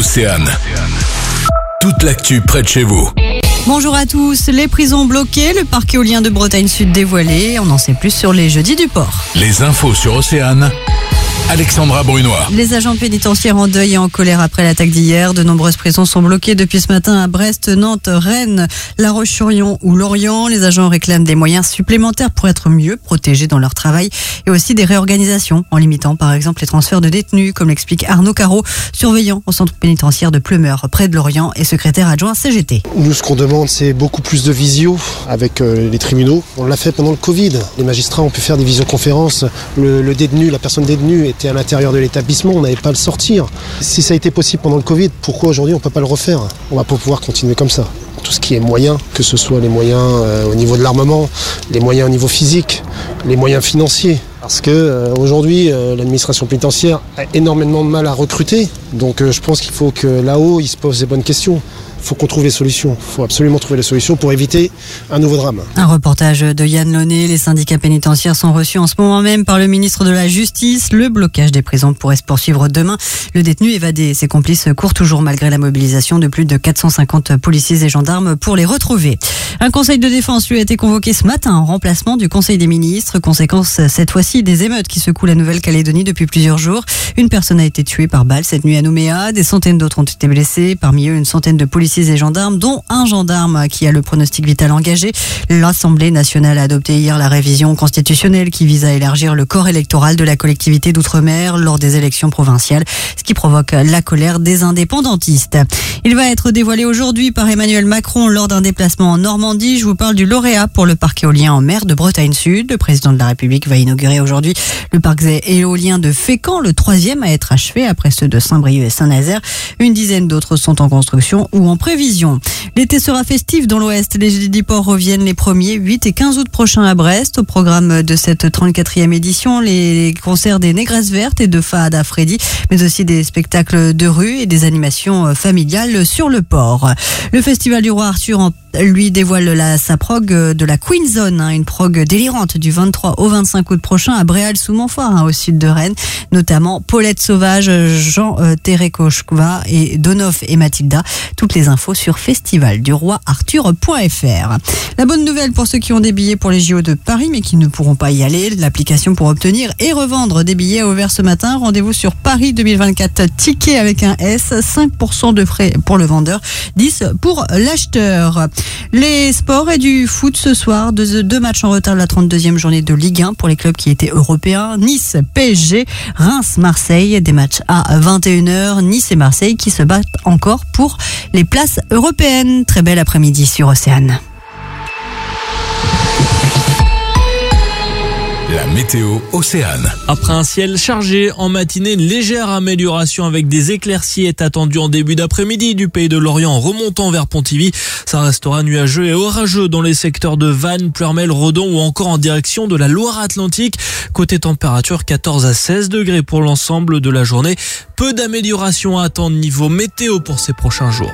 Océane. Toute l'actu près de chez vous. Bonjour à tous, les prisons bloquées, le parc éolien de Bretagne Sud dévoilé, on en sait plus sur les jeudis du port. Les infos sur Océane. Alexandra Brunois. Les agents pénitentiaires en deuil et en colère après l'attaque d'hier. De nombreuses prisons sont bloquées depuis ce matin à Brest, Nantes, Rennes, La Roche-sur-Yon ou Lorient. Les agents réclament des moyens supplémentaires pour être mieux protégés dans leur travail et aussi des réorganisations en limitant par exemple les transferts de détenus, comme l'explique Arnaud Carreau, surveillant au centre pénitentiaire de Pleumeur, près de Lorient et secrétaire adjoint CGT. Nous, ce qu'on demande, c'est beaucoup plus de visio avec les tribunaux. On l'a fait pendant le Covid. Les magistrats ont pu faire des visioconférences. Le détenu, la personne détenue était à l'intérieur de l'établissement, on n'avait pas à le sortir. Si ça a été possible pendant le Covid, pourquoi aujourd'hui on ne peut pas le refaire ? On va pas pouvoir continuer comme ça. Tout ce qui est moyens, que ce soit les moyens au niveau de l'armement, les moyens au niveau physique, les moyens financiers. Parce que aujourd'hui, l'administration pénitentiaire a énormément de mal à recruter. Donc je pense qu'il faut que là-haut, ils se posent des bonnes questions. Il faut qu'on trouve des solutions. Il faut absolument trouver des solutions pour éviter un nouveau drame. Un reportage de Yann Launay. Les syndicats pénitentiaires sont reçus en ce moment même par le ministre de la Justice. Le blocage des prisons pourrait se poursuivre demain. Le détenu évadé et ses complices courent toujours malgré la mobilisation de plus de 450 policiers et gendarmes pour les retrouver. Un conseil de défense lui a été convoqué ce matin en remplacement du conseil des ministres. Conséquence cette fois-ci des émeutes qui secouent la Nouvelle-Calédonie depuis plusieurs jours. Une personne a été tuée par balle cette nuit à Nouméa. Des centaines d'autres ont été blessés. Parmi eux, une centaine de policiers et gendarmes, dont un gendarme qui a le pronostic vital engagé. L'Assemblée nationale a adopté hier la révision constitutionnelle qui vise à élargir le corps électoral de la collectivité d'outre-mer lors des élections provinciales, ce qui provoque la colère des indépendantistes. Il va être dévoilé aujourd'hui par Emmanuel Macron lors d'un déplacement en Normandie. Je vous parle du lauréat pour le parc éolien en mer de Bretagne Sud. Le président de la République va inaugurer aujourd'hui le parc éolien de Fécamp, le 3e à être achevé après ceux de Saint-Brieuc et Saint-Nazaire. Une dizaine d'autres sont en construction ou en prévision. L'été sera festif dans l'Ouest. Les jeudis du port reviennent les 1er, 8 et 15 août prochains à Brest. Au programme de cette 34e édition, les concerts des Négresses Vertes et de Fahad Freddy, mais aussi des spectacles de rue et des animations familiales sur le port. Le Festival du Roi Arthur lui dévoile sa prog de la Queen Zone, une prog délirante du 23 au 25 août prochain à Bréal-sous-Montfort, au sud de Rennes, notamment Paulette Sauvage, Jean Terekochkova et Donoff et Mathilda. Toutes les infos sur festivalduroiarthur.fr. La bonne nouvelle pour ceux qui ont des billets pour les JO de Paris mais qui ne pourront pas y aller, l'application pour obtenir et revendre des billets a ouvert ce matin. Rendez-vous sur Paris 2024 Ticket avec un S, 5% de frais pour le vendeur, 10% pour l'acheteur. Les sports et du foot ce soir, deux matchs en retard de la 32e journée de Ligue 1 pour les clubs qui étaient européens. Nice, PSG, Reims, Marseille, des matchs à 21h. Nice et Marseille qui se battent encore pour les places européennes. Très bel après-midi sur Océane. La météo Océane. Après un ciel chargé en matinée, une légère amélioration avec des éclaircies est attendue en début d'après-midi du pays de Lorient en remontant vers Pontivy. Ça restera nuageux et orageux dans les secteurs de Vannes, Pleurmel, Redon ou encore en direction de la Loire-Atlantique. Côté température, 14 à 16 degrés pour l'ensemble de la journée. Peu d'amélioration à attendre niveau météo pour ces prochains jours.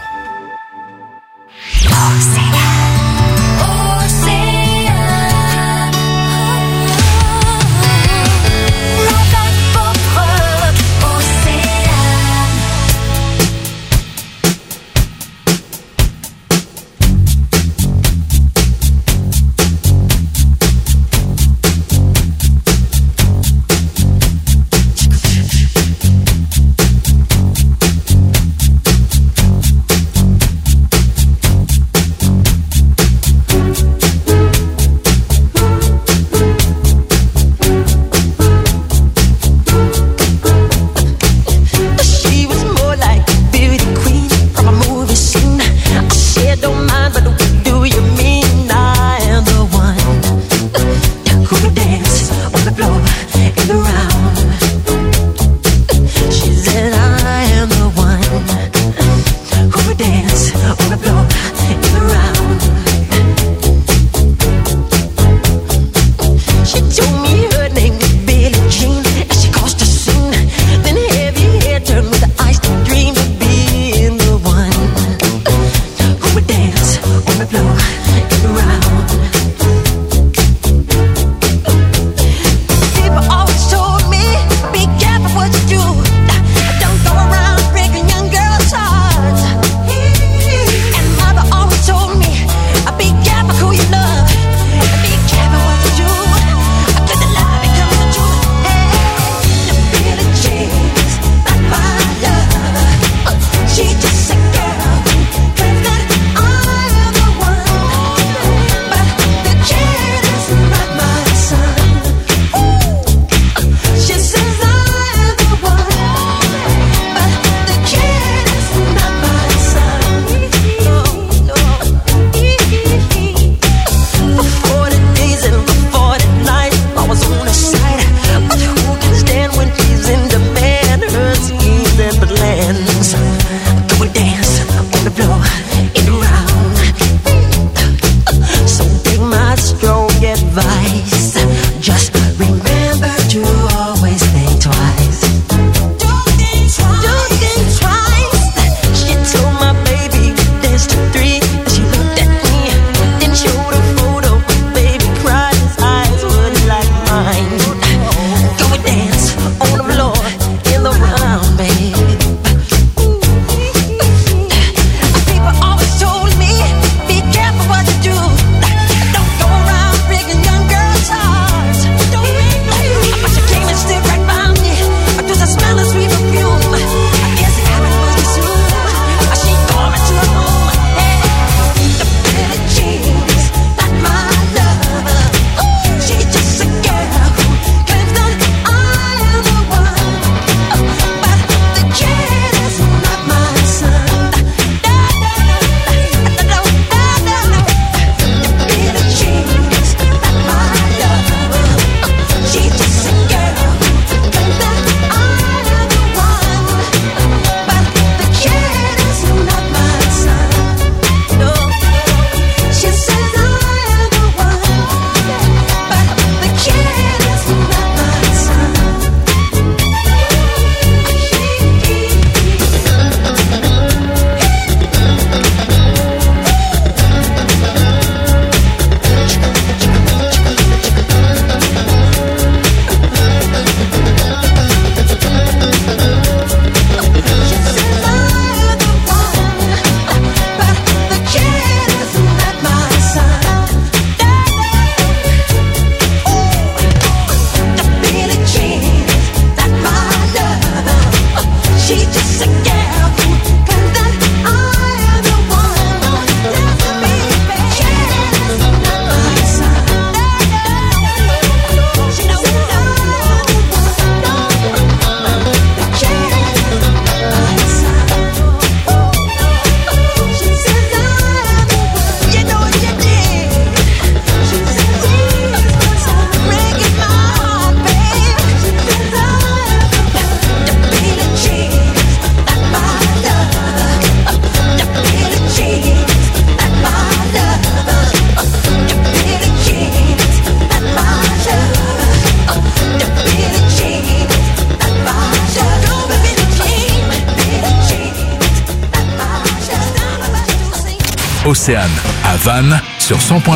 Océane, à Vannes, sur 100.3.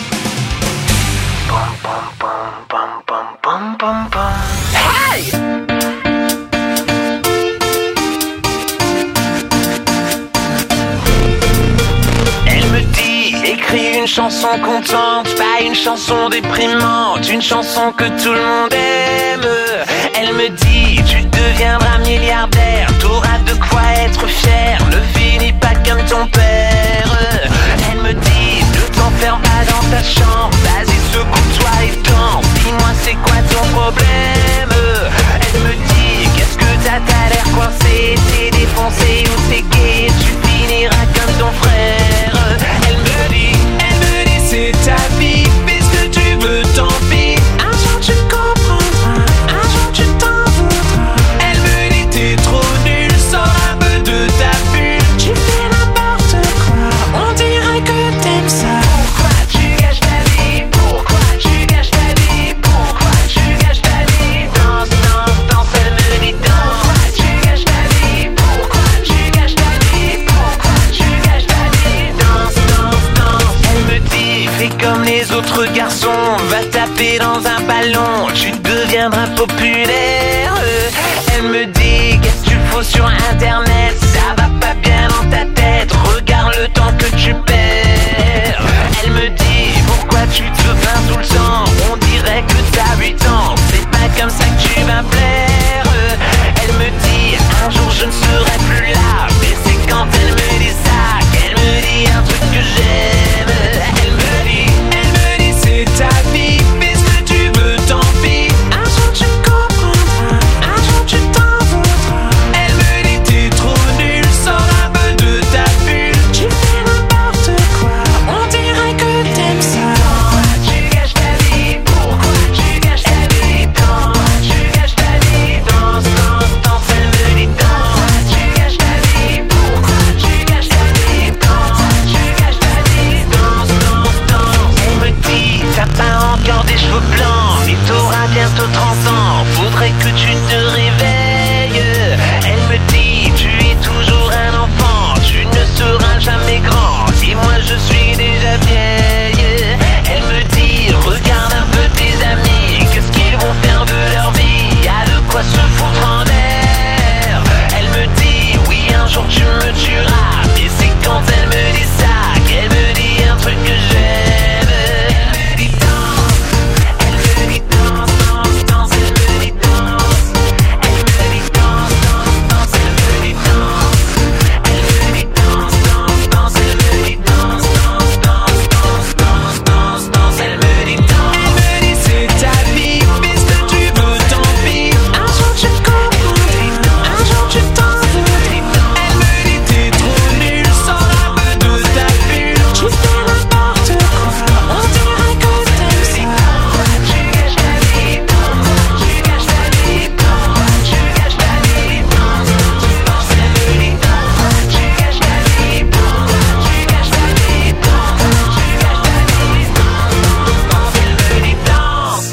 Hey! Elle me dit, écris une chanson contente, pas une chanson déprimante, une chanson que tout le monde aime. Elle me dit, tu deviendras milliardaire, t'auras de quoi être fier, ne finis pas comme ton père. Elle me dit, ne t'enferme pas dans ta chambre, vas-y secoue-toi et danse, dis-moi c'est quoi ton problème. Elle me dit, qu'est-ce que t'as l'air coincé, t'es défoncé ou t'es gay, tu finiras comme ton frère. Elle me dit, c'est ta vie, fais ce que tu veux, tant pis. Un jour tu comprendras, un jour tu t'en voudras. Elle me dit, t'es trop nul, sors un peu de ta bulle. Tu fais n'importe quoi, on dirait que t'aimes ça. Pourquoi tu gâches ta vie? Pourquoi tu gâches ta vie? Pourquoi tu gâches ta vie? Danse, danse, danse, elle me dit danse. Pourquoi tu gâches ta vie? Pourquoi tu gâches ta vie? Pourquoi tu gâches ta vie? Danse, danse, danse. Elle me dit, fais comme les autres garçons, va taper dans un ballon, tu deviendras populaire. Elle me dit, qu'est-ce que tu fous sur internet, ça va pas bien dans ta tête, regarde le temps que tu perds. Elle me dit, pourquoi tu te plains tout le temps, on dirait que t'as 8 ans, c'est pas comme ça que tu vas plaire. Elle me dit, un jour je ne serai plus là, mais c'est quand elle me dit ça qu'elle me dit un truc que j'aime. Elle me dit, c'est ta vie, fais ce que tu veux, tant pis. Un jour tu comprendras, un jour tu t'en voudras. Elle me dit, t'es trop nul, sors un peu de ta bulle. Tu fais n'importe quoi, on dirait que t'aimes ça. Pourquoi tu gâches ta vie? Pourquoi tu gâches ta vie? Pourquoi tu gâches ta vie? Danse, danse, danse, elle me dit danse. Pourquoi tu gâches ta vie? Pourquoi tu gâches ta vie? Pourquoi tu gâches ta vie? Danse, danse, danse. Elle me dit, t'as pas encore des cheveux blancs, mais t'auras bientôt 30 ans, faudrait que tu te réveilles. Elle me dit, tu es toujours un enfant, tu ne seras jamais grand, et moi je suis déjà vieille. Elle me dit, regarde un peu tes amis, qu'est-ce qu'ils vont faire de leur vie, y'a de quoi se foutre en l'air. Elle me dit, oui un jour tu me tueras, mais c'est quand elle me dit ça qu'elle me dit un truc que j'aime. Elle me dit danse, elle me dit danse, danse, danse, elle me dit danse. Elle me dit danse, danse, danse, elle me dit danse. Elle me dit danse, danse, danse, elle me dit danse, danse, danse, danse, danse, danse, elle me dit danse. Elle me dit c'est ta vie, fais ce que tu veux, tant pis. Un jour tu comprendras, un jour tu t'en voudras. Elle me dit t'es trop nul, sors un peu de ta bulle. Tu fais n'importe quoi, on dirait que t'aimes ça. Pourquoi tu gâches ta vie? Pourquoi tu gâches ta vie? Pourquoi tu gâches ta vie? Danse, danse, danse, elle me dit danse. Pourquoi tu gâches ta vie? Pourquoi tu gâches ta vie? Pourquoi tu gâches ta vie? Danse, danse, danse, elle me dit danse.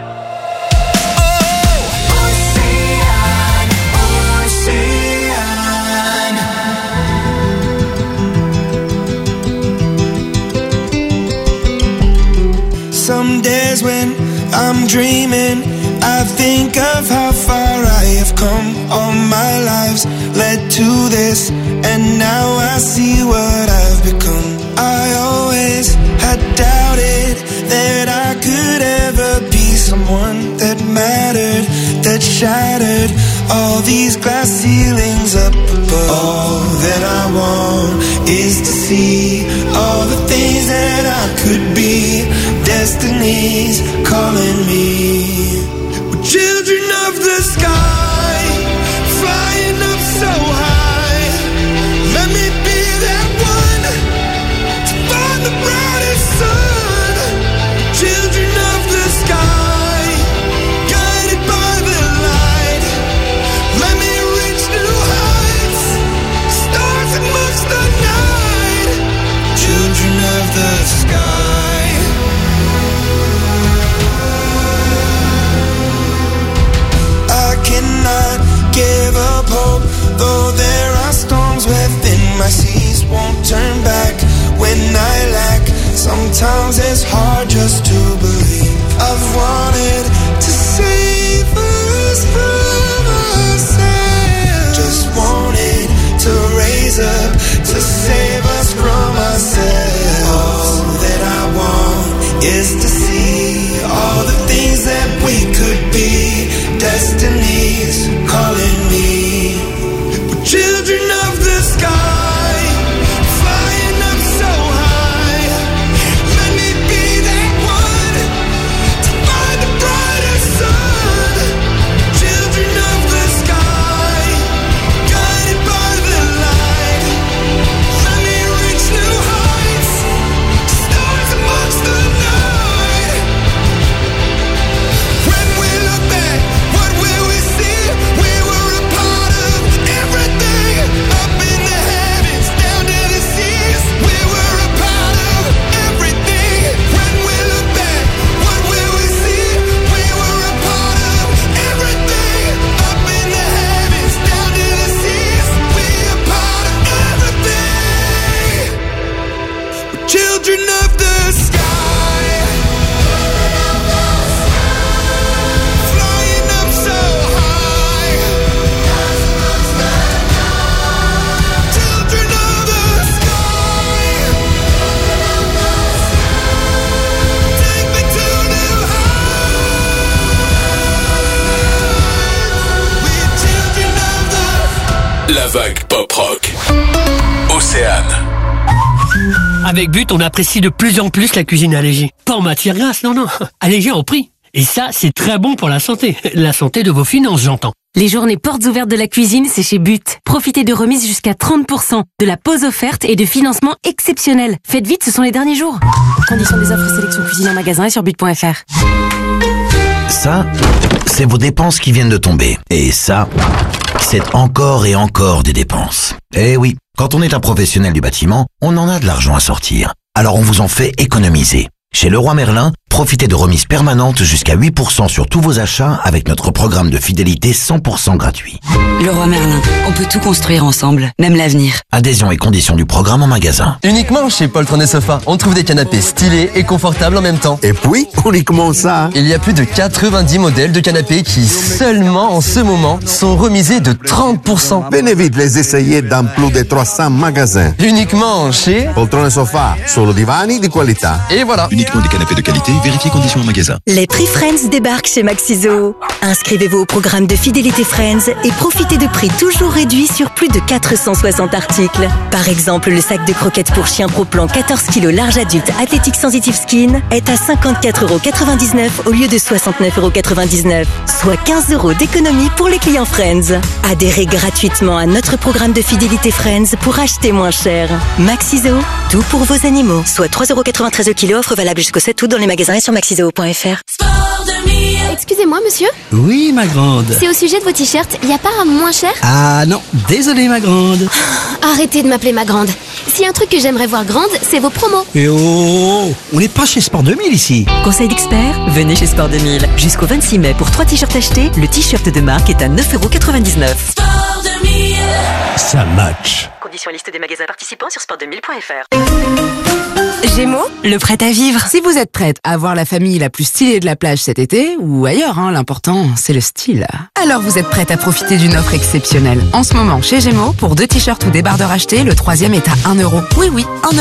Some days when I'm dreaming, I think of how far I have come. All my lives led to this, and now I see what I've become. I always had doubted that I could ever be someone that mattered, that shattered all these glass ceilings up above. All that I want is to see all the things that I could be. Destiny's calling me. We're children of the sky, flying up so high. Let me be that one to find the brightest sun. Children of the sky, guided by the light. Let me reach new heights, stars amongst the night. Children of the sky. vague pop-rock. Océane. Avec But, on apprécie de plus en plus la cuisine allégée. Pas en matière grasse, non. Allégée en prix. Et ça, c'est très bon pour la santé. La santé de vos finances, j'entends. Les journées portes ouvertes de la cuisine, c'est chez But. Profitez de remises jusqu'à 30%, de la pause offerte et de financement exceptionnel. Faites vite, ce sont les derniers jours. Conditions des offres sélection cuisine en magasin et sur but.fr. Ça, c'est vos dépenses qui viennent de tomber. Et ça, c'est encore et encore des dépenses. Eh oui, quand on est un professionnel du bâtiment, on en a de l'argent à sortir. Alors on vous en fait économiser. Chez Leroy Merlin, profitez de remises permanentes jusqu'à 8% sur tous vos achats avec notre programme de fidélité 100% gratuit. Leroy Merlin, on peut tout construire ensemble, même l'avenir. Adhésion et conditions du programme en magasin. Uniquement chez Poltron et Sofa, on trouve des canapés stylés et confortables en même temps. Et puis, uniquement ça. Il y a plus de 90 modèles de canapés qui, seulement en ce moment, sont remisés de 30%. Venez vite les essayer dans plus de 300 magasins. Uniquement chez Poltron et Sofa, solo divani di qualità. Et voilà. Uniquement des canapés de qualité, vérifiez conditions en magasin. Les prix Friends débarquent chez Maxiso. Inscrivez-vous au programme de fidélité Friends et profitez de prix toujours réduits sur plus de 460 articles. Par exemple, le sac de croquettes pour chien Pro Plan 14 kg large adulte Athletic Sensitive Skin est à 54,99€ au lieu de 69,99€, soit 15 € d'économie pour les clients Friends. Adhérez gratuitement à notre programme de fidélité Friends pour acheter moins cher. Maxiso, tout pour vos animaux. Soit 3,93€ le kilo, offre valable jusqu'au 7 août dans les magasins et sur maxiseo.fr. Excusez-moi, monsieur. Oui, ma grande. C'est au sujet de vos t-shirts, y a pas un moins cher? Ah non, désolé, ma grande. Arrêtez de m'appeler ma grande. S'il y a un truc que j'aimerais voir grande, c'est vos promos. Et oh, on n'est pas chez Sport 2000 ici. Conseil d'expert, venez chez Sport 2000. Jusqu'au 26 mai, pour 3 t-shirts achetés, le t-shirt de marque est à 9,99€. Sport 2000. Ça match. Conditions et liste des magasins participants sur sport2000.fr. Gémeaux, le prêt à vivre. Si vous êtes prête à voir la famille la plus stylée de la plage cet été, ou ailleurs, l'important, c'est le style. Alors vous êtes prête à profiter d'une offre exceptionnelle. En ce moment, chez Gémeaux, pour 2 t-shirts ou débardeurs achetés, le 3e est à 1€. Oui, 1€.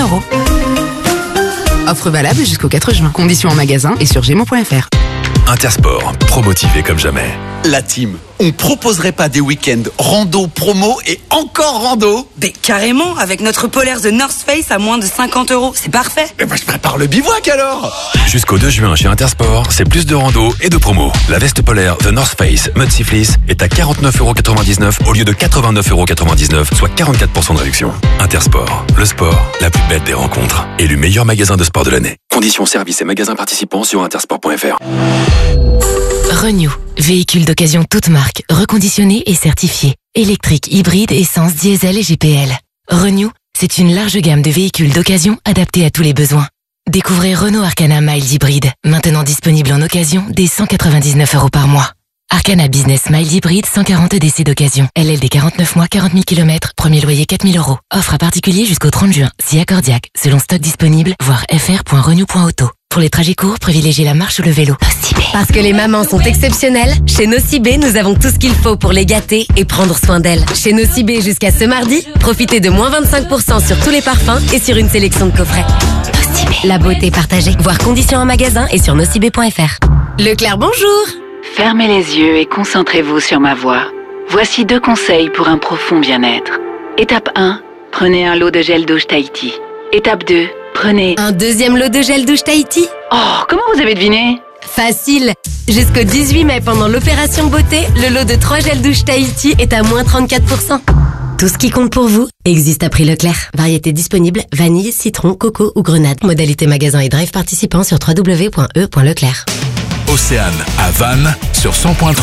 Offre valable jusqu'au 4 juin. Conditions en magasin et sur gémeaux.fr. Intersport, promotivé comme jamais. La team, on proposerait pas des week-ends rando, promo et encore rando? Mais carrément, avec notre polaire The North Face à moins de 50€, c'est parfait. Eh ben je prépare le bivouac alors. Jusqu'au 2 juin chez Intersport, c'est plus de rando et de promo. La veste polaire The North Face Mud Sea Fleece est à 49,99€ au lieu de 89,99€, soit 44% de réduction. Intersport, le sport, la plus belle des rencontres. Élu meilleur magasin de sport de l'année. Conditions, services et magasins participants sur intersport.fr. Renew, véhicule d'occasion toute marque, reconditionné et certifié. Électrique, hybride, essence, diesel et GPL. Renew, c'est une large gamme de véhicules d'occasion adaptés à tous les besoins. Découvrez Renault Arcana Mild Hybride, maintenant disponible en occasion dès 199€ par mois. Arcana Business Mild Hybride, 140 DC d'occasion. LLD 49 mois, 40 000 km, premier loyer 4 000 €. Offre à particulier jusqu'au 30 juin, si accordiaque, selon stock disponible, voir fr.renew.auto. Pour les trajets courts, privilégiez la marche ou le vélo. Nocibé. Parce que les mamans sont exceptionnelles, chez Nocibé, nous avons tout ce qu'il faut pour les gâter et prendre soin d'elles. Chez Nocibé, jusqu'à ce mardi, profitez de moins 25% sur tous les parfums et sur une sélection de coffrets. Nocibé. La beauté partagée. Voir conditions en magasin et sur nocibé.fr. Leclerc, bonjour. Fermez les yeux et concentrez-vous sur ma voix. Voici 2 conseils pour un profond bien-être. Étape 1, prenez un lot de gel douche Tahiti. Étape 2, prenez un 2e lot de gel douche Tahiti. Oh, comment vous avez deviné? Facile. Jusqu'au 18 mai, pendant l'opération beauté, le lot de 3 gels douche Tahiti est à moins 34%. Tout ce qui compte pour vous existe à prix Leclerc. Variété disponible, vanille, citron, coco ou grenade. Modalité magasin et drive participant sur www.e.leclerc. Océane à Vannes sur 100.3.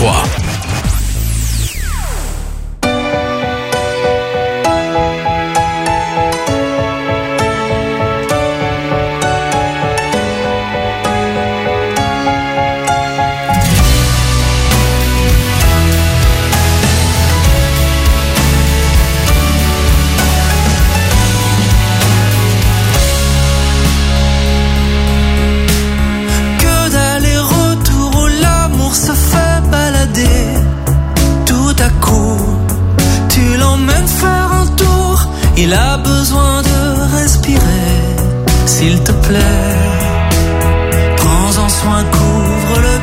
Il a besoin de respirer, s'il te plaît. Prends-en soin, couvre-le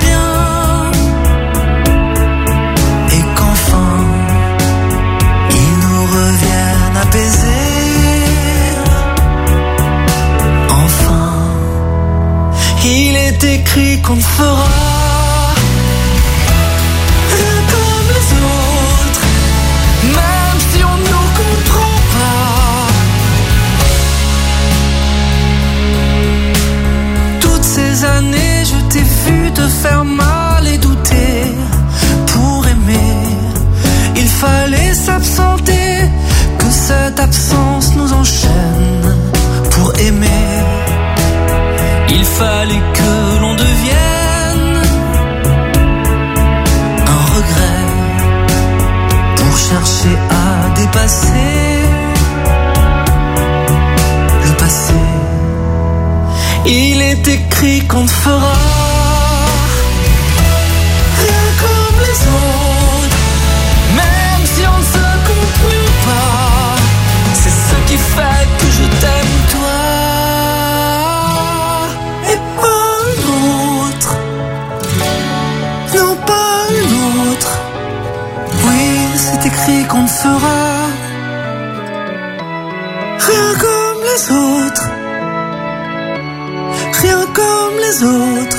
bien. Et qu'enfin, il nous plaisir. Enfin, il est écrit qu'on ne fera rien comme les autres, même si on ne nous comprend pas. Toutes ces années, je t'ai vu te faire mal et douter. Pour aimer, il fallait s'absenter, que cette absence nous enchaîne. Pour aimer, il fallait que l'on devienne un regret pour chercher à dépasser le passé. Il est écrit qu'on ne fera rien comme les autres, même si on ne se comprend pas. C'est ce qui fait que je t'aime toi et pas un autre. Non, pas un autre. Oui, c'est écrit qu'on ne fera rien comme les autres, rien comme les autres.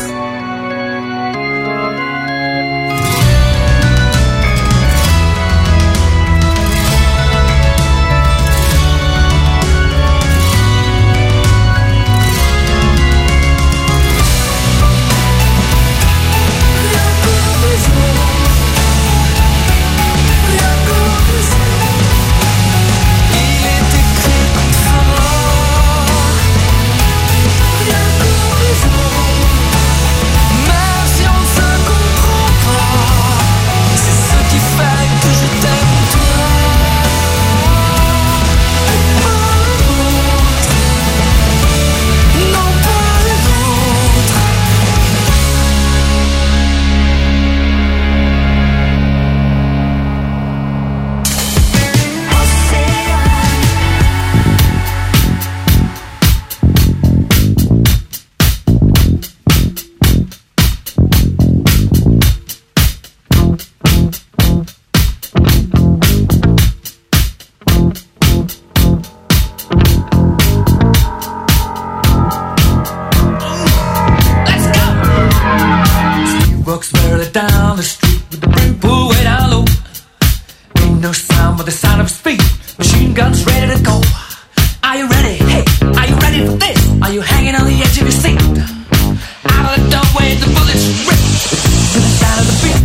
Down the street with the brim pulled way down low. Ain't no sound but the sound of speed. Machine guns ready to go. Are you ready? Hey, are you ready for this? Are you hanging on the edge of your seat? Out of the doorway, the bullets rip to the sound of the beat.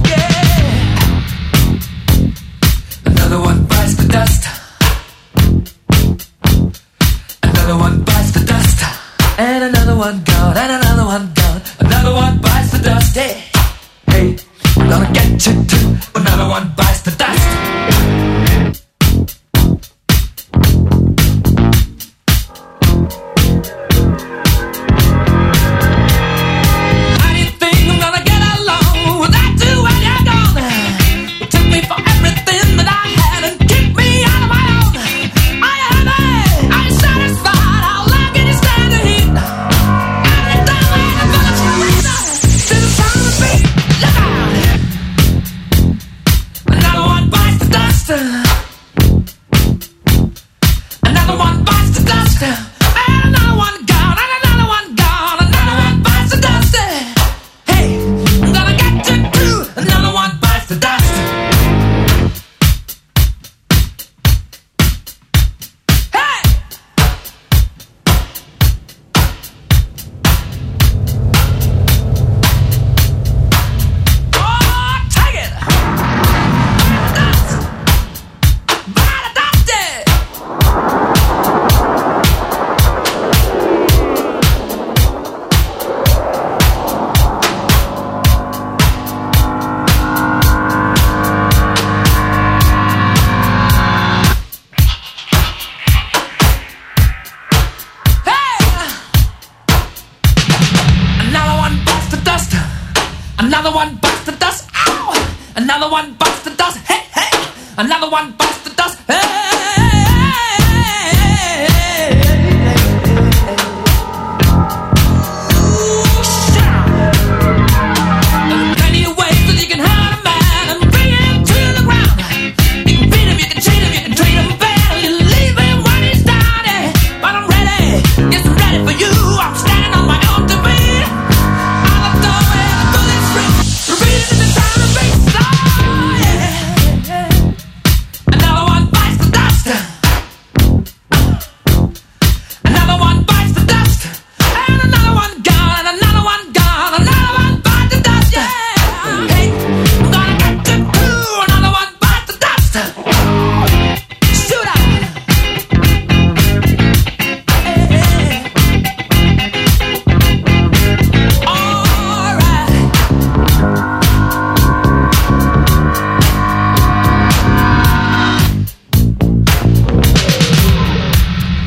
Yeah. Another one bites the dust. Another one bites the dust. And another one gone. And another one gone. Another one bites the dust. Yeah. Hey, I'm gonna get you too. Another one bites the dust. How do you think I'm gonna get along without you when you're gone? You took me for everything that I had and kicked me out of my own. Are you happy? Are you satisfied? How long can you stand the heat? Are you done with the bullets ring to the sound of the beat? Look out! Another one bites the dust. Another one bites the dust. And another one gone. And another one gone. Another one bites the dust. Hey, I'm gonna get you too. Another one bites the dust. Hey! Oh, take it! Dust! By the dust! Another one bites the dust. Another one bites the dust. Ow! Another one bites the dust. Hey, hey! Another one bites the dust. Hey! Ooh, shout! There are plenty of ways that you can hurt a man and bring him to the ground. You can beat him, you can cheat him, you can treat him bad, or you leave him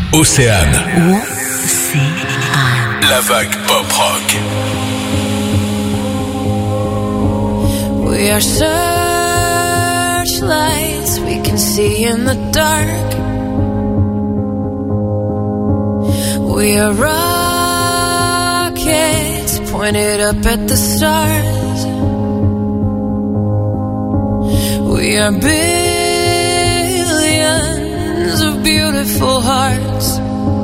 Océane. La vague pop rock. We are searchlights we can see in the dark. We are rockets pointed up at the stars. We are billions of beautiful hearts.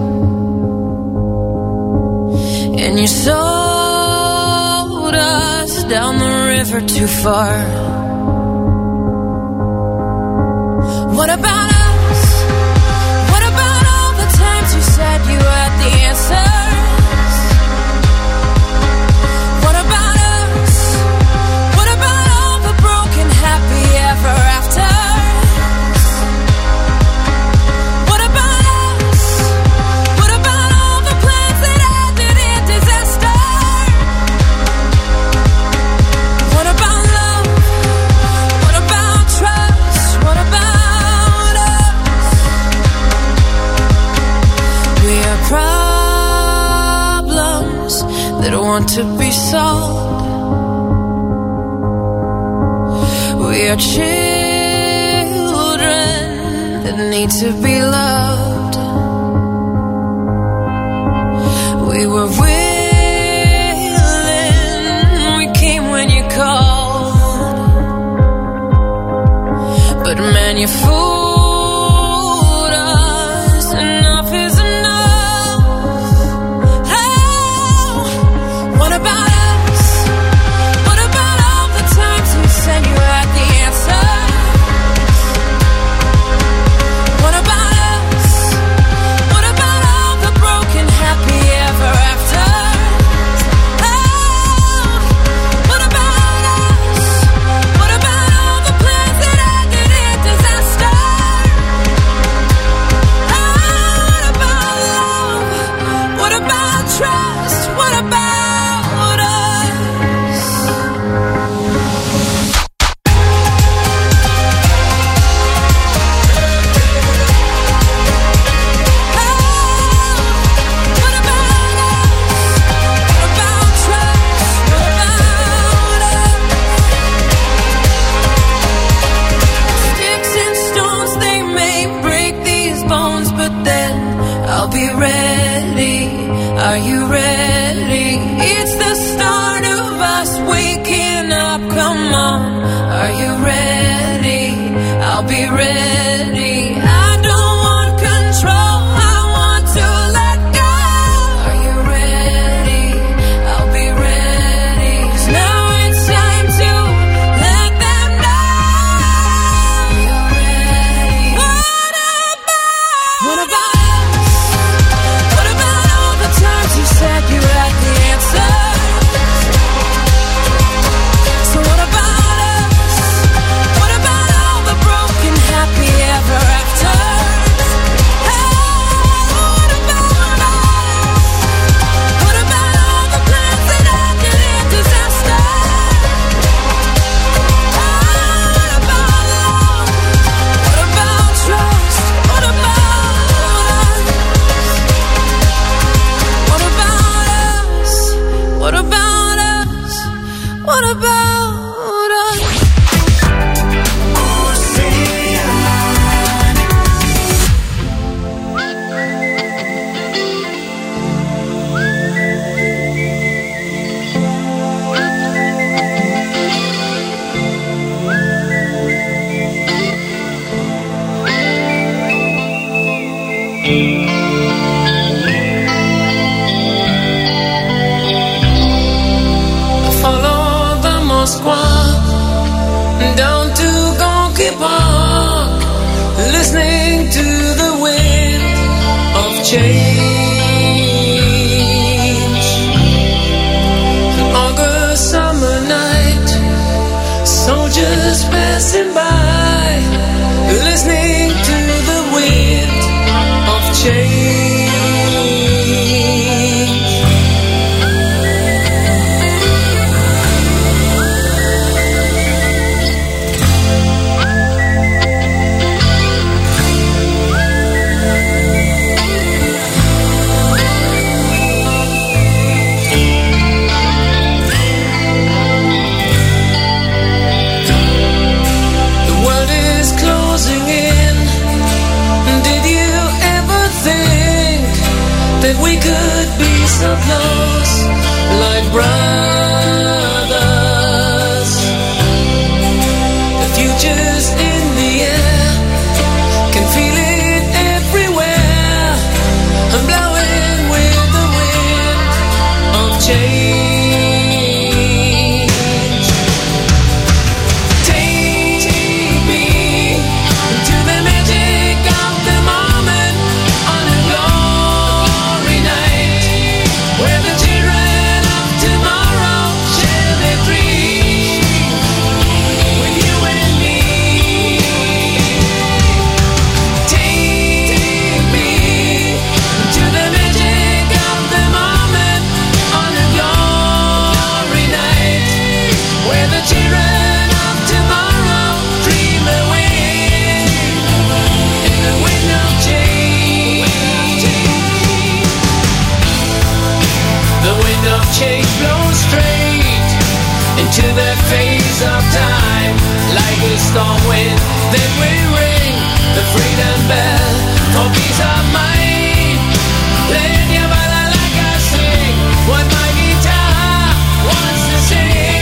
And you sold us down the river too far. What about us? What about all the times you said you had the answers? What about us? What about all the broken happy ever after? What about us? What about all the plans that ended in disaster? What about love? What about trust? What about us? We are problems that want to be solved. We are children that need to be loved. We were willing, we came when you called. But man, you fooled us, enough is enough. Oh, what about us? What about all the times you said you had the answer? What about us? What about all the broken happy ever after? Oh, what about us? What about all the plans that ended in disaster? Oh, what about love? What about trust? What about us? What about trust? What about us? Sticks and stones, they may break these bones, but then I'll be ready. Are you ready? It's the start of us waking up. Come on, are you ready? I'll be ready. I don't want control, I want to let go. Are you ready? I'll be ready. 'Cause now it's time to let them know. You're ready. What about us? What about all the times you said you had the answers? So what about us? What about all the broken happy ever after? What about us? What about all the plans that ended in disaster? What about love? What about trust? What about us? What about us? What about us? What about us? Follow the Moskwa down to Gonky Park, listening to the wind of change. An August summer night, soldiers passing by, listening to the wind of change. are close, like brothers. The future's in the air, can feel it everywhere. I'm blowing with the wind of change. Take me to the magic of the moment on a glory night, where the children of tomorrow share their dreams with you and me. Take me to the magic of the moment on a glory night, where the children of tomorrow dream away in the wind of change. The wind of change blows straight into the face of time, like a storm wind that will ring the freedom bell for peace of mind. Let your body like I sing what my guitar wants to sing.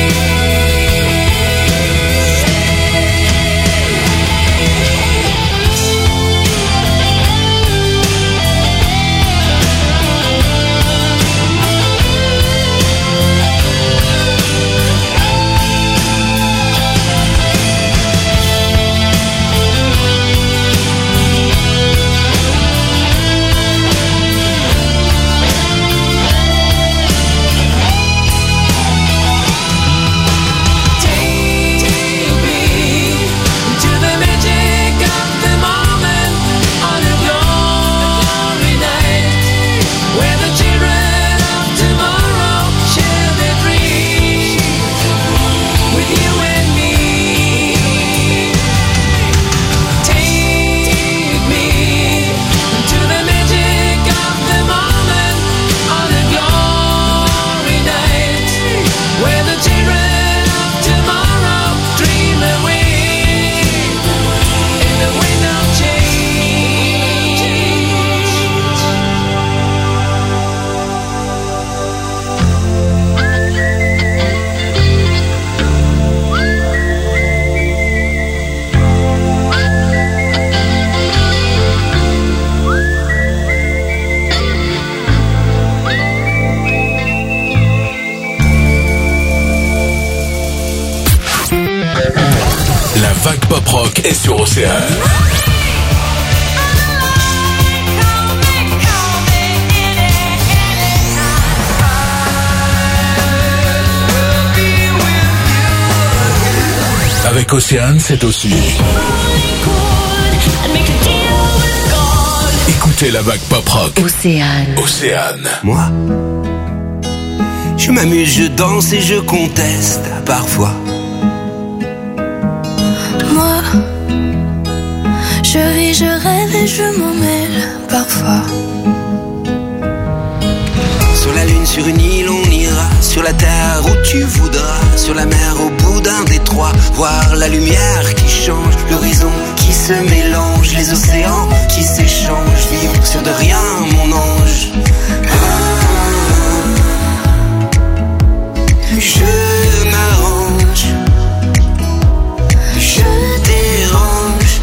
La vague pop rock est sur Océane. Avec Océane, c'est aussi. Écoutez la vague pop rock. Océane. Océane. Moi, je m'amuse, je danse et je conteste parfois. Moi, je vis, je rêve et je m'en mêle parfois. Sur la lune, sur une île, on ira. Sur la terre où tu voudras. Sur la mer, au bout d'un détroit. Voir la lumière qui change, l'horizon qui se mélange, les océans qui s'échangent. Vivre sur de rien, mon ange. Je m'arrange, je dérange,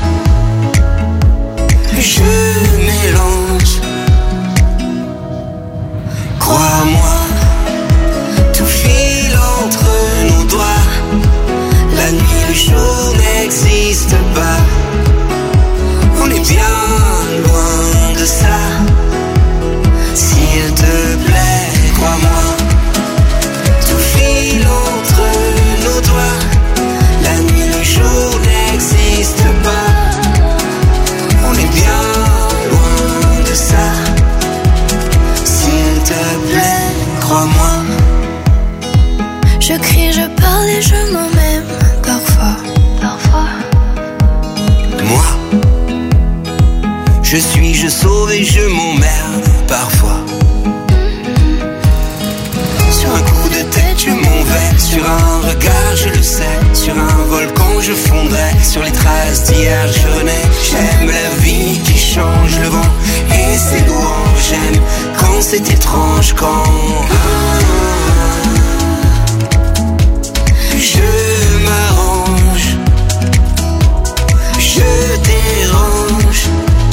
je mélange. Crois-moi, tout file entre nos doigts. La nuit, le jour n'existe pas. On est bien loin de ça. S'il te plaît, crois-moi. Tout file entre nos doigts. La nuit, le jour n'existe pas. On est bien loin de ça. S'il te plaît, crois-moi. Je crie, je parle et je m'en même parfois. Moi, je suis, je sauve et je m'emmerde parfois. Sur un coup de tête, je m'en vais. Sur un regard, je le sais. Sur un volcan, je fondrai. Sur les traces d'hier, je nais. J'aime la vie qui change le vent et ses louanges. J'aime quand c'est étrange quand je m'arrange, je dérange,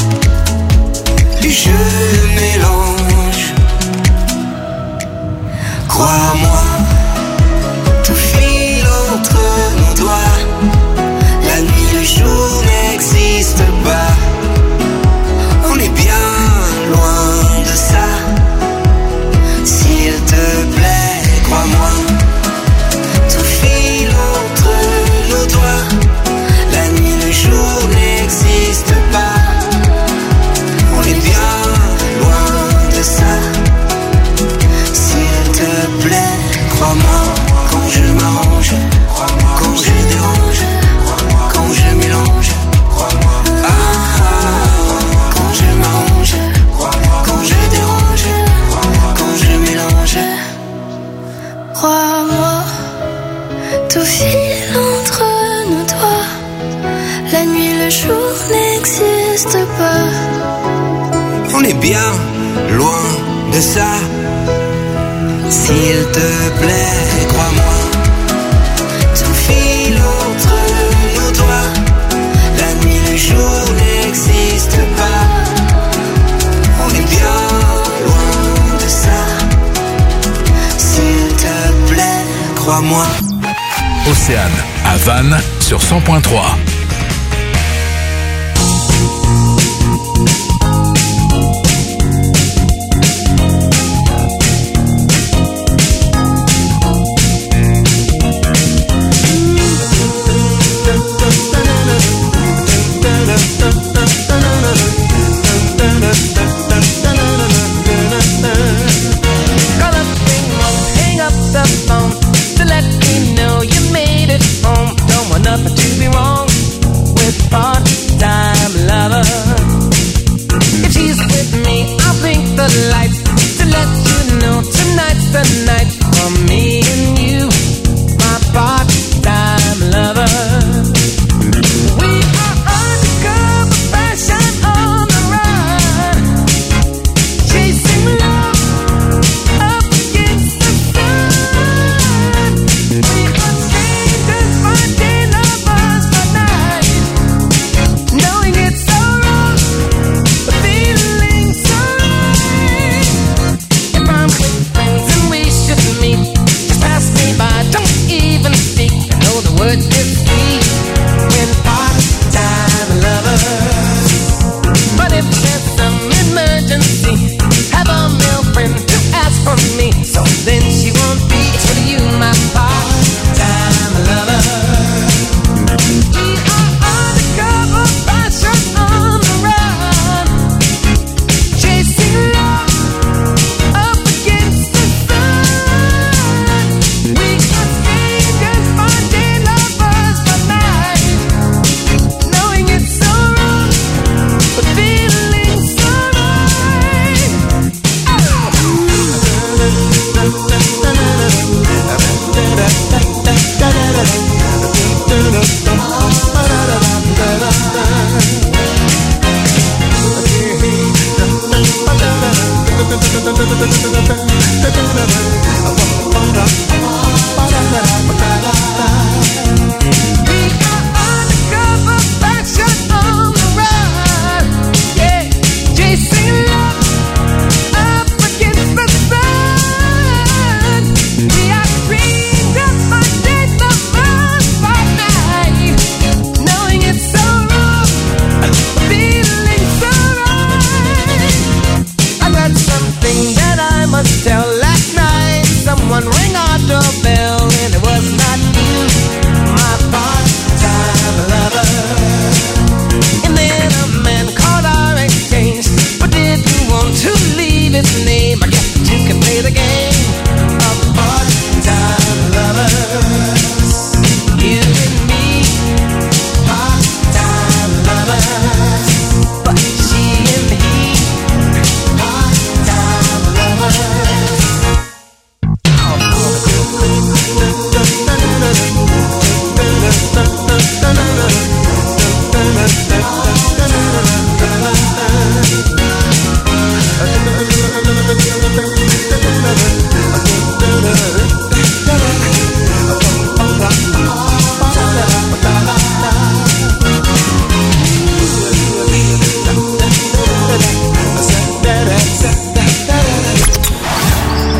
je mélange. Crois-moi, tout file entre nos doigts. La nuit, le jour n'existe pas. On est bien loin de ça. S'il te plaît, crois-moi, tout file entre nos doigts. La nuit, le jour n'existe pas. On est bien loin de ça. S'il te plaît, crois-moi, quand je m'arrange, quand je dérange, quand je mélange. Quand je m'arrange, quand je dérange, quand je mélange. Crois-moi, tout file entre nos doigts. La nuit, le jour n'existe pas. On est bien loin de ça. S'il te plaît, crois-moi, tout file entre nos doigts. La nuit, le jour n'existe pas. On est bien loin de ça. S'il te plaît, crois-moi. Océane, à Vannes, sur 100.3.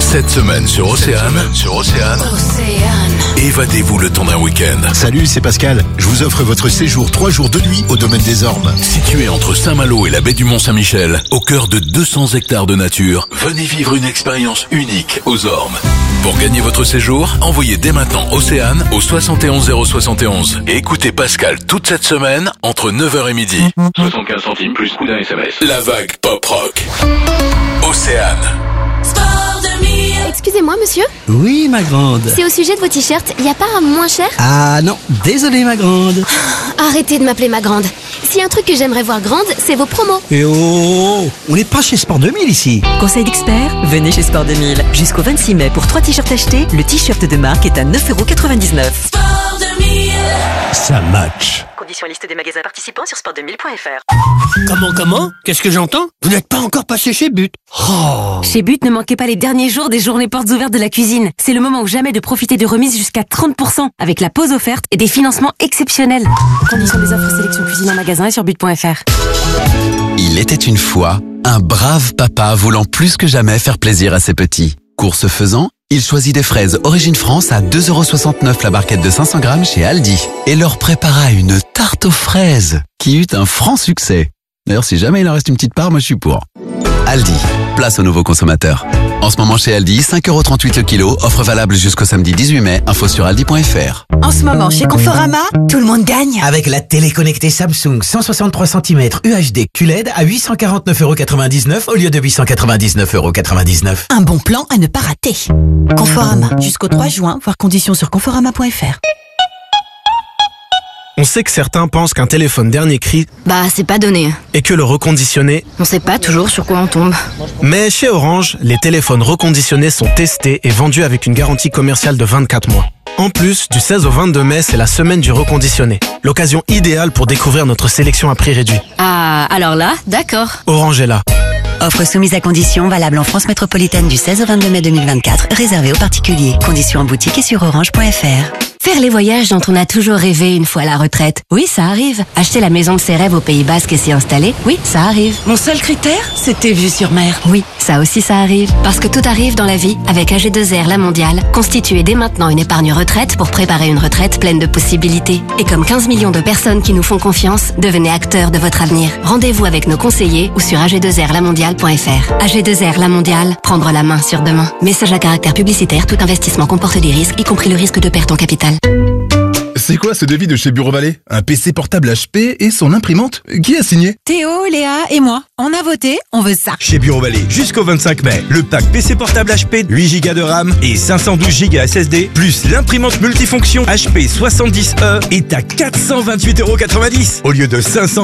Cette semaine sur Océane, évadez-vous le temps d'un week-end. Salut, c'est Pascal. Je vous offre votre séjour 3 jours de nuit au domaine des Ormes. Situé entre Saint-Malo et la baie du Mont-Saint-Michel, au cœur de 200 hectares de nature, venez vivre une expérience unique aux Ormes. Pour gagner votre séjour, envoyez dès maintenant Océane au 71 071 et écoutez Pascal toute cette semaine entre 9h et midi. 75 centimes plus coup d'un SMS. La vague pop-rock. Océane. Excusez-moi, monsieur. Oui, ma grande. C'est au sujet de vos t-shirts. Y a pas un moins cher? Ah non, désolé, ma grande. Arrêtez de m'appeler ma grande. S'il y a un truc que j'aimerais voir grande, c'est vos promos. Et oh, on n'est pas chez Sport 2000 ici. Conseil d'expert, venez chez Sport 2000. Jusqu'au 26 mai, pour 3 t-shirts achetés, le t-shirt de marque est à 9,99 €. Sport 2000. Ça match. Conditions et liste des magasins participants sur sport2000.fr. Comment? Qu'est-ce que j'entends? Vous n'êtes pas encore passé chez But. Oh. Chez But, ne manquez pas les derniers jours des journées portes ouvertes de la cuisine. C'est le moment ou jamais de profiter de remises jusqu'à 30% avec la pause offerte et des financements exceptionnels. Conditions des offres sélection cuisine en magasin et sur but.fr. Il était une fois un brave papa voulant plus que jamais faire plaisir à ses petits. Course faisant, il choisit des fraises Origine France à 2,69 € la barquette de 500 grammes chez Aldi et leur prépara une tarte aux fraises qui eut un franc succès. D'ailleurs, si jamais il en reste une petite part, moi je suis pour. Aldi, place aux nouveaux consommateurs. En ce moment chez Aldi, 5,38 € le kilo, offre valable jusqu'au samedi 18 mai, info sur aldi.fr. En ce moment, chez Conforama, tout le monde gagne. Avec la télé connectée Samsung 163 cm UHD QLED à 849,99 € au lieu de 899,99 €. Un bon plan à ne pas rater. Conforama, jusqu'au 3 juin, voir conditions sur conforama.fr. On sait que certains pensent qu'un téléphone dernier cri, c'est pas donné. et que le reconditionné. On sait pas toujours sur quoi on tombe. Mais chez Orange, les téléphones reconditionnés sont testés et vendus avec une garantie commerciale de 24 mois. En plus, du 16 au 22 mai, c'est la semaine du reconditionné. L'occasion idéale pour découvrir notre sélection à prix réduit. Ah, alors là, d'accord. Orange est là. Offre soumise à conditions, valable en France métropolitaine du 16 au 22 mai 2024, réservée aux particuliers. Conditions en boutique et sur orange.fr. Faire les voyages dont on a toujours rêvé une fois à la retraite. Oui, ça arrive. Acheter la maison de ses rêves au Pays Basque et s'y installer. Oui, ça arrive. Mon seul critère, c'était vue sur mer. Oui, ça aussi ça arrive. Parce que tout arrive dans la vie. Avec AG2R La Mondiale, constituez dès maintenant une épargne retraite pour préparer une retraite pleine de possibilités. Et comme 15 millions de personnes qui nous font confiance, devenez acteurs de votre avenir. Rendez-vous avec nos conseillers ou sur ag2rlamondiale.fr. AG2R La Mondiale, prendre la main sur demain. Message à caractère publicitaire, tout investissement comporte des risques, y compris le risque de perte en capital. C'est quoi ce devis de chez Bureau Vallée? Un PC portable HP et son imprimante? Qui a signé? Théo, Léa et moi. On a voté, on veut ça. Chez Bureau Vallée, jusqu'au 25 mai, le pack PC portable HP, 8 Go de RAM et 512 Go SSD, plus l'imprimante multifonction HP 70E est à 428,90 € au lieu de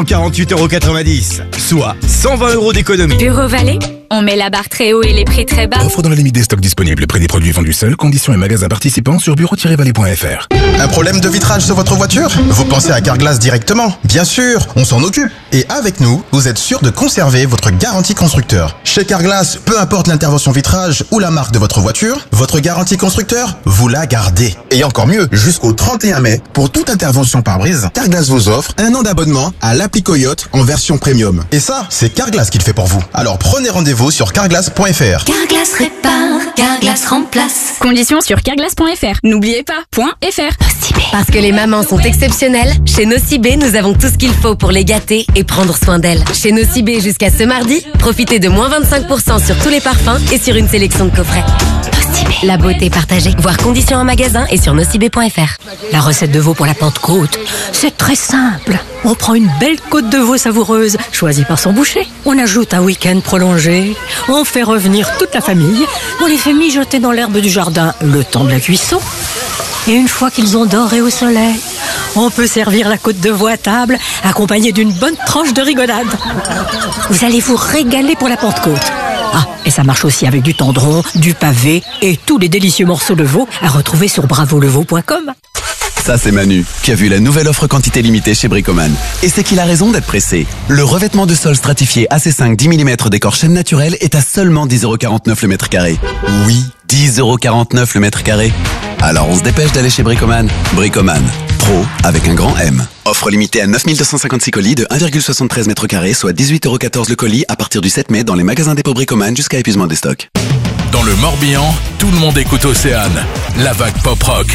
548,90 €, soit 120 € d'économie. Bureau Vallée, on met la barre très haut et les prix très bas. Offre dans la limite des stocks disponibles. Prix des produits vendus seuls. Conditions et magasins participants sur bureau-vallée.fr. Un problème de vitrage sur votre voiture? Vous pensez à Carglass directement? Bien sûr, on s'en occupe. Et avec nous, vous êtes sûr de conserver votre garantie constructeur. Chez Carglass, peu importe l'intervention vitrage ou la marque de votre voiture, votre garantie constructeur, vous la gardez. Et encore mieux, jusqu'au 31 mai, pour toute intervention pare-brise, Carglass vous offre un an d'abonnement à l'appli Coyote en version premium. Et ça, c'est Carglass qui le fait pour vous. Alors prenez rendez-vous sur carglass.fr. Carglass répare, Carglass remplace. Conditions sur carglass.fr. N'oubliez pas, .fr. Parce que les mamans sont exceptionnelles, chez Nocibé, nous avons tout ce qu'il faut pour les gâter et prendre soin d'elles. Chez Nocibé, jusqu'à ce mardi, profitez de moins 25% sur tous les parfums et sur une sélection de coffrets. Nocibé. La beauté partagée. Voir conditions en magasin et sur nocibé.fr. La recette de veau pour la Pentecôte, c'est très simple. On prend une belle côte de veau savoureuse, choisie par son boucher. On ajoute un week-end prolongé. On fait revenir toute la famille. On les fait mijoter dans l'herbe du jardin le temps de la cuisson. Et une fois qu'ils ont doré au soleil, on peut servir la côte de veau à table, accompagnée d'une bonne tranche de rigodade. Vous allez vous régaler pour la Pentecôte. Ah, et ça marche aussi avec du tendron, du pavé et tous les délicieux morceaux de veau à retrouver sur bravoleveau.com. Ça, c'est Manu, qui a vu la nouvelle offre quantité limitée chez Bricoman. Et c'est qu'il a raison d'être pressé. Le revêtement de sol stratifié AC5 10 mm décor chêne naturel est à seulement 10,49 € le mètre carré. Oui, 10,49 € le mètre carré. Alors on se dépêche d'aller chez Bricoman. Bricoman, pro avec un grand M. Offre limitée à 9256 colis de 1,73 m², soit 18,14 € le colis à partir du 7 mai dans les magasins dépôt Bricoman jusqu'à épuisement des stocks. Dans le Morbihan, tout le monde écoute Océane. La vague pop-rock.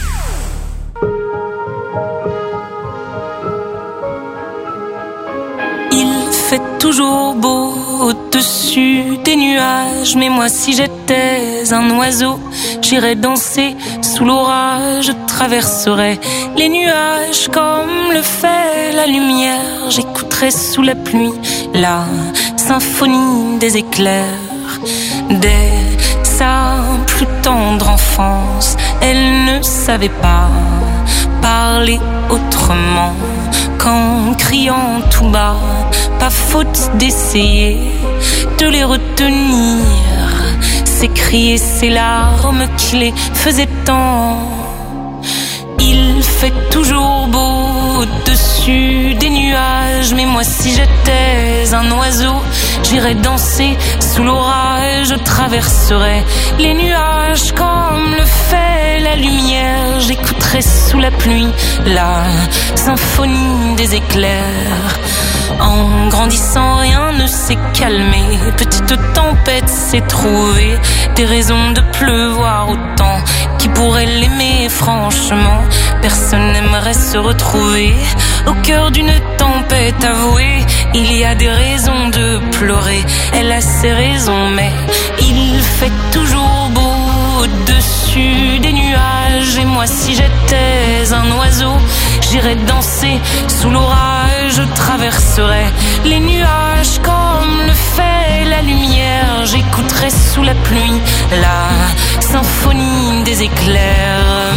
Il fait toujours beau au-dessus des nuages, mais moi si j'étais un oiseau, j'irais danser sous l'orage, je traverserais les nuages comme le fait la lumière, j'écouterais sous la pluie la symphonie des éclairs. Dès sa plus tendre enfance, elle ne savait pas parler autrement qu'en criant tout bas. Pas faute d'essayer de les retenir, ces cris et ces larmes qui les faisaient tant. Il fait toujours beau au-dessus des nuages, mais moi si j'étais un oiseau, j'irais danser sous l'orage, je traverserais les nuages comme le fait la lumière, j'écouterais sous la pluie la symphonie des éclairs. En grandissant, rien ne s'est calmé. Petite tempête s'est trouvée des raisons de pleuvoir autant. Qui pourrait l'aimer franchement? Personne n'aimerait se retrouver au cœur d'une tempête avouée. Il y a des raisons de pleurer, elle a ses raisons, mais il fait toujours beau au-dessus des nuages. Et moi si j'étais un oiseau, j'irais danser sous l'orage, je traverserais les nuages comme le fait la lumière, j'écouterais sous la pluie la symphonie des éclairs.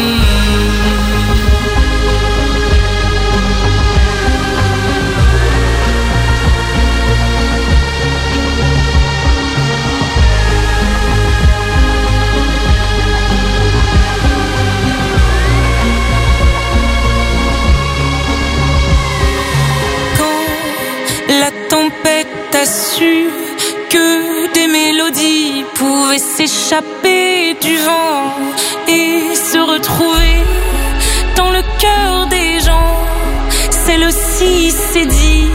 La tempête a su que des mélodies pouvaient s'échapper du vent et se retrouver dans le cœur des gens. Celle-ci s'est dit,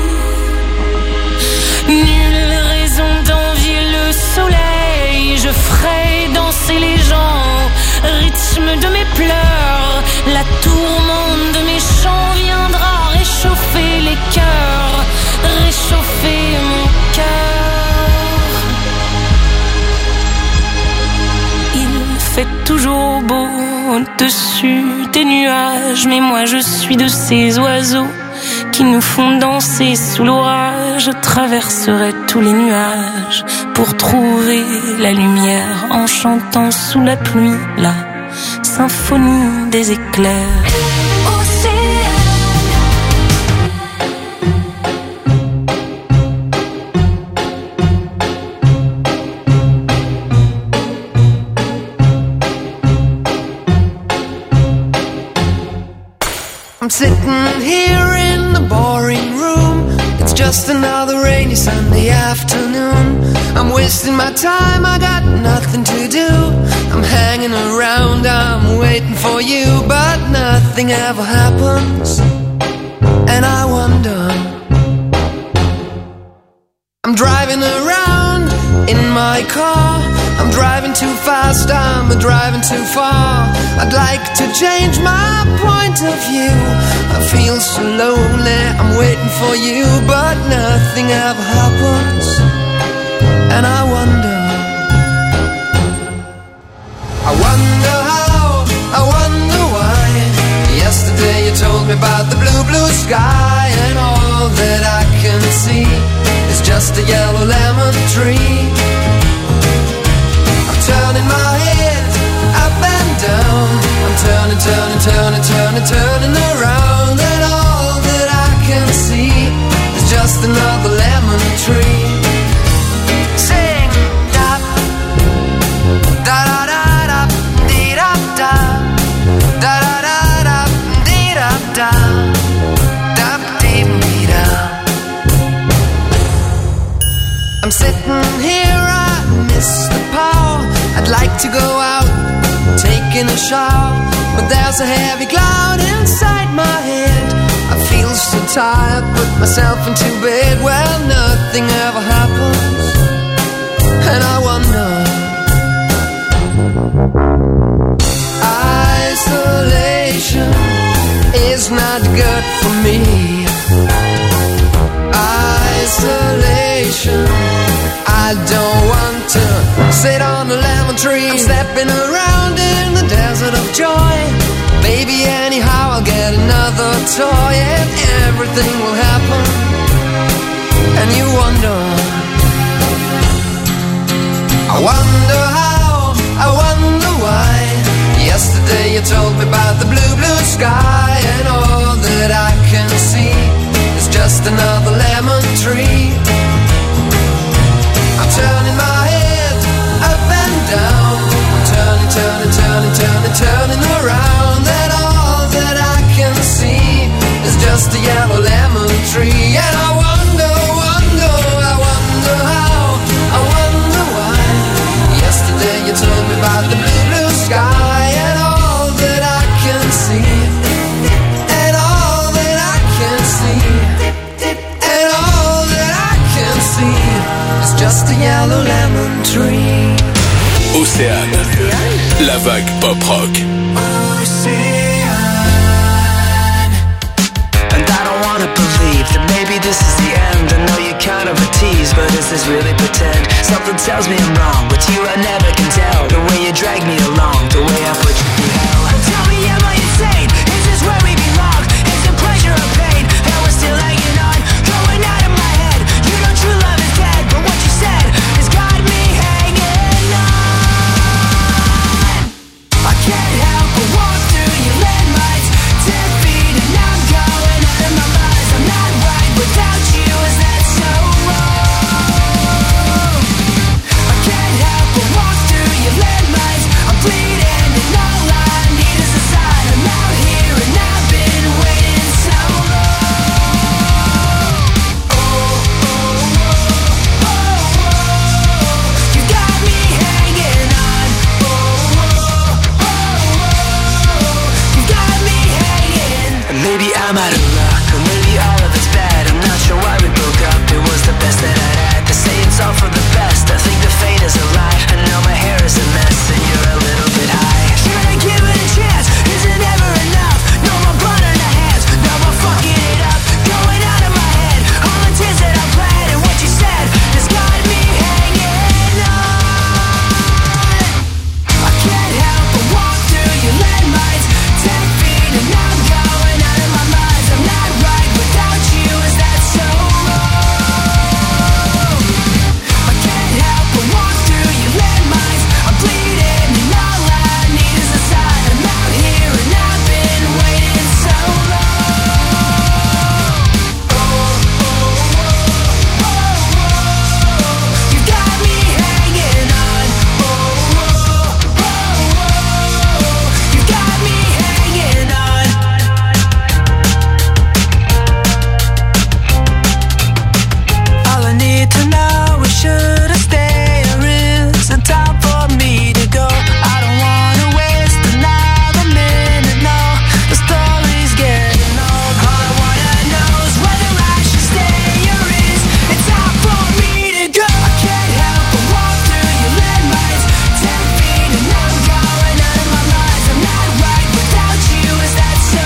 nulle raison d'envier le soleil, je ferai danser les gens, rythme de mes pleurs, la tourmente de mes chants viendra réchauffer les cœurs, réchauffer mon cœur. Il fait toujours beau au-dessus des nuages, mais moi je suis de ces oiseaux qui nous font danser sous l'orage. Je traverserai tous les nuages pour trouver la lumière en chantant sous la pluie la symphonie des éclairs. I'm sitting here in the boring room. It's just another rainy Sunday afternoon. I'm wasting my time, I got nothing to do. I'm hanging around, I'm waiting for you, but nothing ever happens. And I wonder, I'm driving around in my car. I'm driving too fast, I'm driving too far. I'd like to change my point of view. I feel so lonely, I'm waiting for you, but nothing ever happens. And I wonder how, I wonder why. Yesterday you told me about the blue, blue sky, and all that I can see is just a yellow lemon tree. Turning my head up and down, I'm turning, turning, turning, turning, turning around, and all that I can see is just another lemon tree. Sing da da da da da dee da da da da da da dee da da da dee dee da. I'm sitting here, I miss the power. I'd like to go out, taking a shower, but there's a heavy cloud inside my head. I feel so tired, put myself into bed. Well, nothing ever happens, and I wonder sit on a lemon tree. I'm stepping around in the desert of joy. Maybe anyhow I'll get another toy and everything will happen. And you wonder, I wonder how, I wonder why. Yesterday you told me about the blue, blue sky, and all that I can see is just another lemon tree. I'm turning my head up and down. I'm turning, turning, turning, turning, turning around, and all that I can see is just a yellow lemon tree. And I wonder, wonder, I wonder how, I wonder why. Yesterday you told me about the blue, blue sky, and all that I can see, and all that I can see, and all that I can see is just a yellow lemon tree. Océane, la vague pop rock. And I don't wanna believe that maybe this is the end. I know you're kind of a tease, but is this really pretend? Something tells me I'm wrong, but you I never can tell. The way you drag me along, the way I put you through hell. Tell me, am I insane? Is this where we belong? Is it pleasure or pain that we're still hanging on? Going out of my head, you know true love is dead, but what you said has got me hanging on. I can't help but walk through your landmines, 10 feet and I'm going out of my mind. I'm not right without you, is that so wrong? I can't help but walk through your landmines. I'm bleeding and all I need is a sign. I'm out here and I've been waiting so long. Oh, oh, oh, oh, oh. You got me hanging on. Oh, oh, oh, oh. You got me hanging. And maybe I'm out of luck, or maybe all of it's bad. I'm not sure why we broke up. It was the best that I'd had. They say it's all for the best. I think the fate is a lie. I know my hair is a mess and you're a little bit high. Should I give it a chance? Is it ever enough? No more blood on the hands, no more fucking it up. Going out of my head, all the tears that I bled, and what you said has got me hanging on. I can't help but walk through your landmines, 10 feet and I'm going out of my mind. I'm not right without you, is that so wrong? I can't help but walk through your landmines. I'm bleeding and all I need is a sign. I'm out here and I've been waiting so long. Oh, oh, oh, oh, oh. You got me hanging on. Oh, oh, oh, oh. You got me hanging on. All I need to know is should I stay or is it time for me to go? I don't wanna waste another minute, no. The story's getting old. All I wanna know is whether I should stay or is it time for me to go? I can't help but walk through your landmines, 10 feet and I'm going out of my mind. I'm not right without you, is that so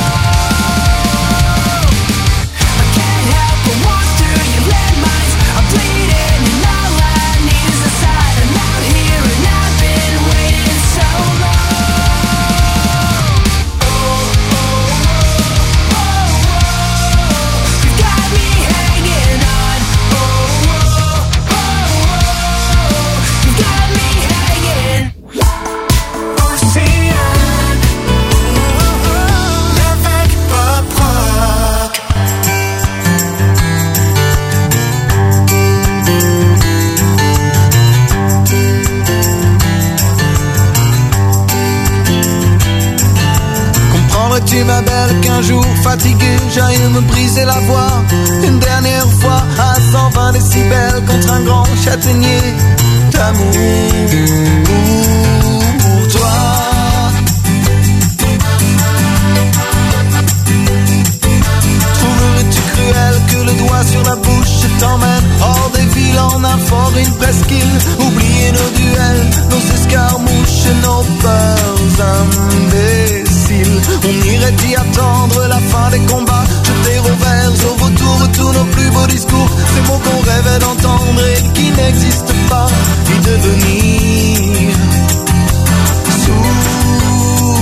wrong? I can't help but walk through your landmines. I'm bleeding and all I need is a sign. I'm out here and I've been waiting so long. Oh, oh, oh, oh. You got me hanging on. Oh, oh, oh, oh. You got me hanging. Océane, la vague pop rock. Comprendrais-tu ma belle qu'un jour fatigué j'aille me briser la voix une dernière fois à 120 décibels contre un grand châtaignier d'amour pour toi. Trouverais-tu cruel que le doigt sur la bouche t'emmène hors des villes en un fort, une presqu'île? Oublier nos duels, nos escarmouches et nos peurs imbéciles. On irait y attendre la fin des combats, jeter au vert, au vautour tous nos plus beaux discours, ces mots qu'on rêvait d'entendre et qui n'existent pas. puis devenir sourd.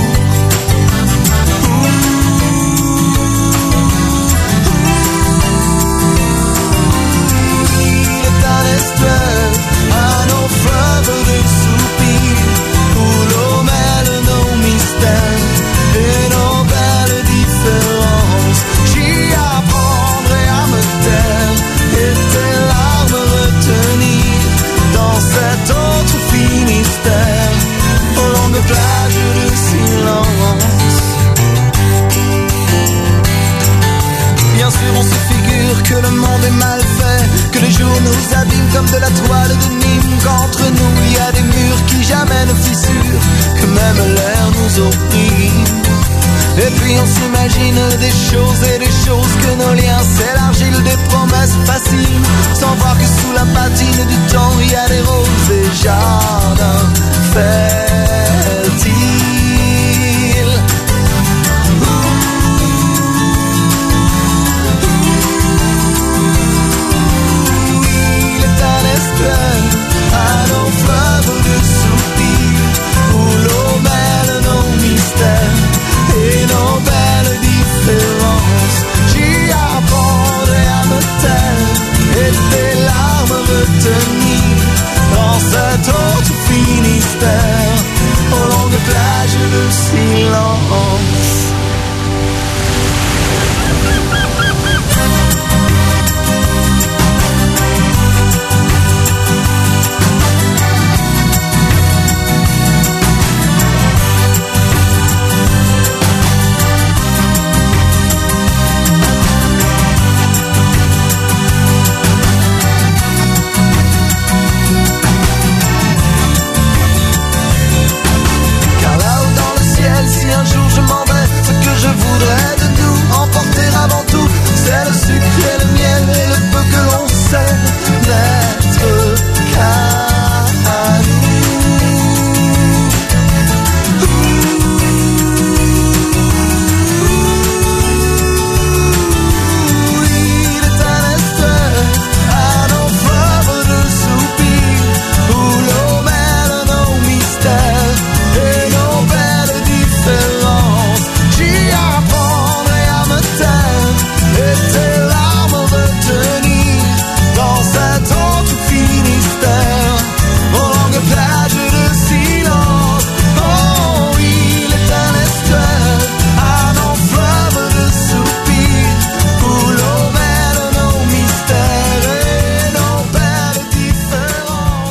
Il est un estuaire, un orfèvre de soupirs, où l'eau mêle nos mystères et nos belles différences. J'y apprendrai à me taire et tes larmes retenir dans cet autre Finistère, aux longues plages de silence. Bien sûr on se figure que le monde est mal fait, que les jours nous abîment comme de la toile de Nîmes, qu'entre nous il y a des murs qui jamais ne fissurent, que même l'air nous opprime. Et puis on s'imagine des choses et des choses, que nos liens c'est l'argile des promesses faciles, sans voir que sous la patine du temps il y a des roses et jardins faits